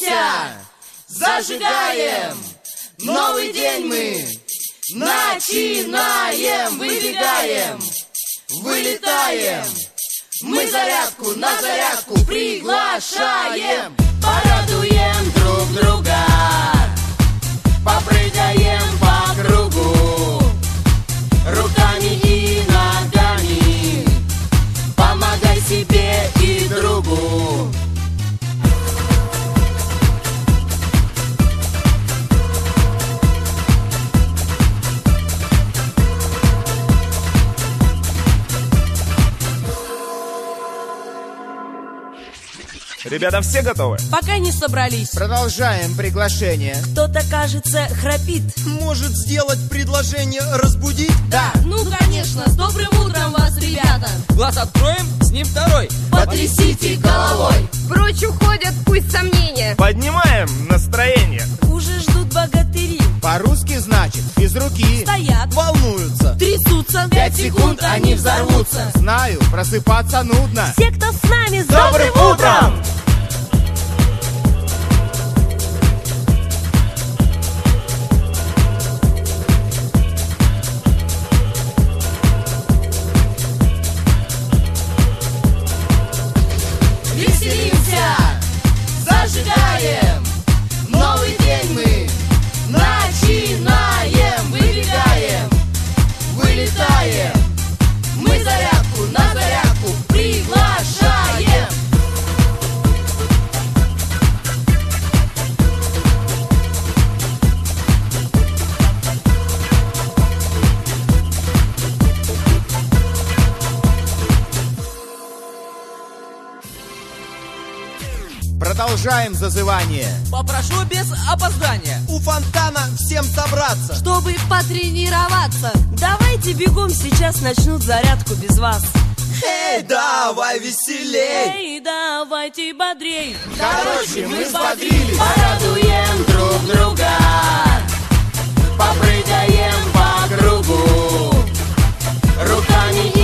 Веселимся, зажигаем, новый день мы начинаем, выбегаем, вылетаем, мы зарядку на зарядку приглашаем. Порадуем друг друга, попрыгаем по кругу, руками и ногами, помогай себе и другу. Ребята, все готовы? Пока не собрались. Продолжаем приглашение. Кто-то, кажется, храпит. Может сделать предложение разбудить? Да. Ну, конечно, с добрым утром вас, ребята. Глаз откроем, с ним второй. Потрясите головой. Прочь уходят пусть сомнения. Поднимаем настроение. Уже ждут богатыри. По-русски значит без руки. Стоят, Волнуются. трясутся. 5 секунд они взорвутся. Знаю, просыпаться нудно. Все, кто с нами, с Добрым утром! Веселимся, зажигаем, новый день мы начинаем, выбегаем, вылетаем, мы зарядку на зарядку приглашаем. Продолжаем зазывание. Попрошу без опоздания. У фонтана всем собраться. Чтобы потренироваться. Давайте бегом, сейчас начнут зарядку без вас. Эй, давай веселей. Эй, давайте бодрей. Короче, мы взбодрились. Порадуем друг друга, попрыгаем по кругу, руками